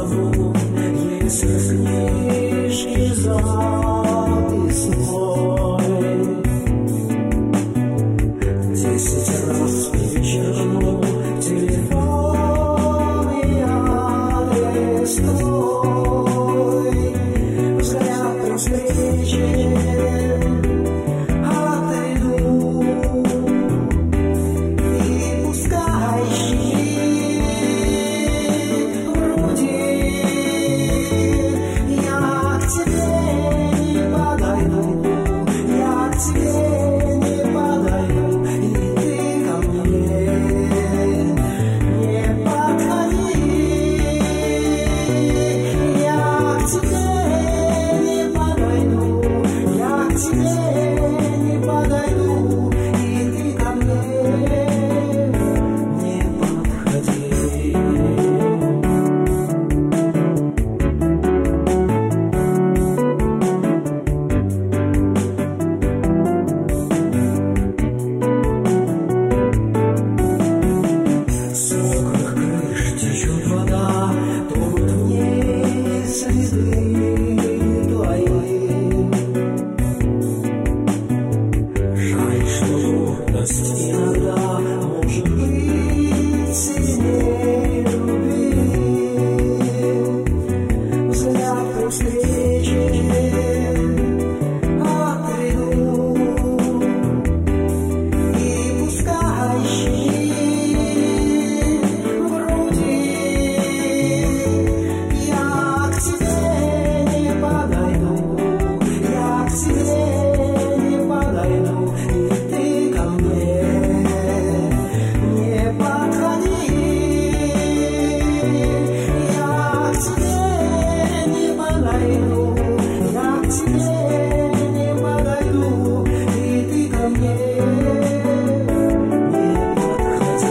зовут, если в книжке записной 10 раз перечеркнул телефон и адрес твой. Взгляд при встрече отойду, и пускай щемит в груди. Я к тебе не подойду, я к тебе не подойду, и ты ко мне не подходи. Я к тебе не подойду, я к тебе не подойду, и ты ко мне не подходи. С мокрых крыш течет вода, тонут в ней следы твои. Жаль, что гордость иногда может быть сильнее любви. Взгляд при встрече отойду, и пускай щемит в груди. Я к тебе не подойду, я к тебе не подойду, и ты ко мне не подходи. Я к тебе не подойду, я к тебе не подойду, и ты ко мне не подходи.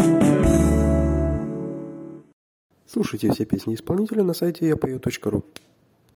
Слушайте все песни исполнителя на сайте yapою.ru.